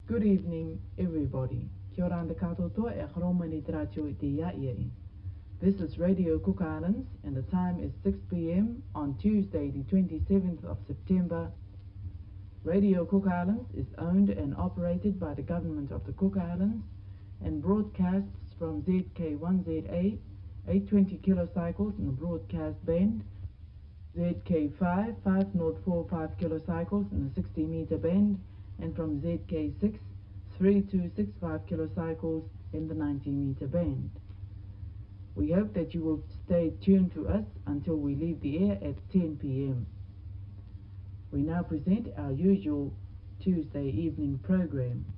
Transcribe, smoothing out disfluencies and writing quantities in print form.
Good evening, everybody. Kia ora anda katoa e haromani te rātio I te iai. This is Radio Cook Islands, and the time is 6 p.m. on Tuesday, the 27th of September. Radio Cook Islands is owned and operated by the Government of the Cook Islands and broadcasts from ZK1ZA, 820 kilocycles in the broadcast band, ZK5, 5045 kilocycles in the 60 meter band, and from ZK6, 3265 kilocycles in the 90 meter band. We hope that you will stay tuned to us until we leave the air at 10 p.m. We now present our usual Tuesday evening program.